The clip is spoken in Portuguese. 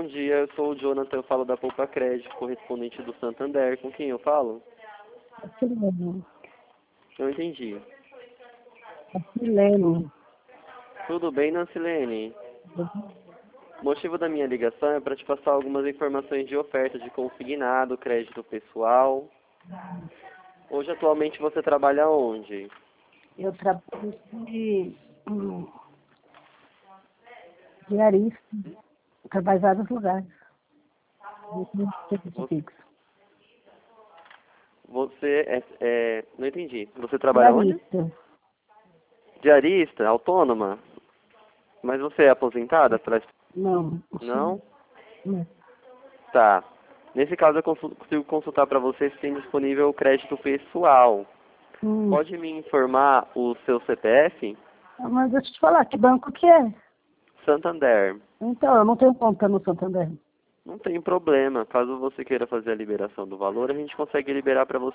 bom dia. Eu sou o Jonathan, eu falo da Poupa Crédito, correspondente do Santander. Com quem eu falo? Silene. Não entendi. Silene. Tudo bem, Nancilene? O motivo da minha ligação é para te passar algumas informações de oferta de consignado, crédito pessoal. Hoje, atualmente, você trabalha onde? Eu trabalho de diarista. Eu trabalho em vários lugares. Eu tenho serviço fixo. Você não entendi. Você trabalha onde? Diarista. Diarista, autônoma? Mas você é aposentada? Não. Não? Não. Tá. Nesse caso, eu consigo consultar para você se tem disponível o crédito pessoal. Pode me informar o seu CPF? Mas deixa eu te falar, que banco que é? Santander. Então, eu não tenho conta no Santander. Não tem problema. Caso você queira fazer a liberação do valor, a gente consegue liberar para você